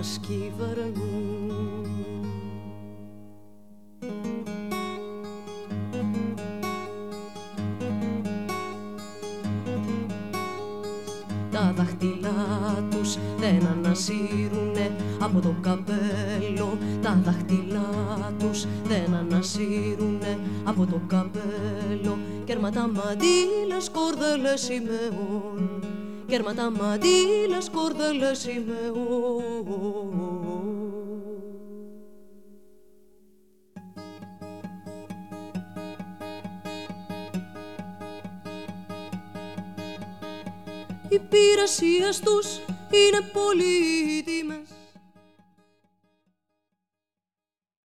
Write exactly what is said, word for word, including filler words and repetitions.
μας κυβερνούν. Τα δάχτυλά τους δεν ανασύρουνε από το καπέλο. Τα δάχτυλά τους δεν ανασύρουνε από το καπέλο. Κέρματα μαντήλες, κορδέλες ημεών. Κέρματα μαντήλες, κορδέλες ημεών. Οι υπηρεσίες τους είναι πολύτιμες.